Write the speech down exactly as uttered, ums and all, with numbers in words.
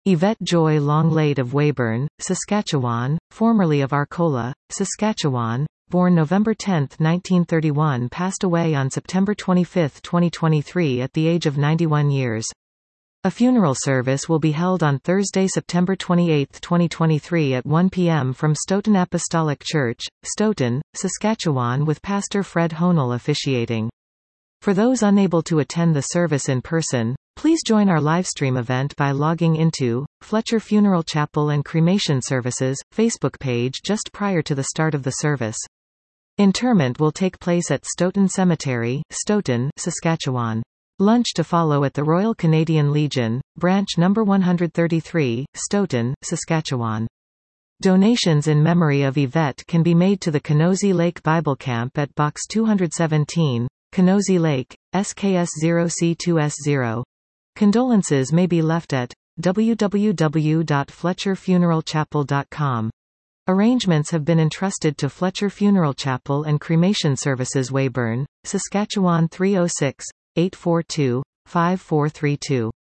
Yvette Joy Longlade of Weyburn, Saskatchewan, formerly of Arcola, Saskatchewan, born November tenth nineteen thirty-one, passed away on September twenty-fifth twenty twenty-three at the age of ninety-one years. A funeral service will be held on Thursday, September twenty-eighth twenty twenty-three at one p m from Stoughton Apostolic Church, Stoughton, Saskatchewan, with Pastor Fred Honel officiating. For those unable to attend the service in person, please join our livestream event by logging into Fletcher Funeral Chapel and Cremation Services Facebook page just prior to the start of the service. Interment will take place at Stoughton Cemetery, Stoughton, Saskatchewan. Lunch to follow at the Royal Canadian Legion, branch number one hundred thirty-three, Stoughton, Saskatchewan. Donations in memory of Yvette can be made to the Kenosi Lake Bible Camp at Box two seventeen, Kenosi Lake, S K S zero C two S zero. Condolences may be left at w w w dot fletcher funeral chapel dot com. Arrangements have been entrusted to Fletcher Funeral Chapel and Cremation Services, Weyburn, Saskatchewan three oh six, eight four two, five four three two.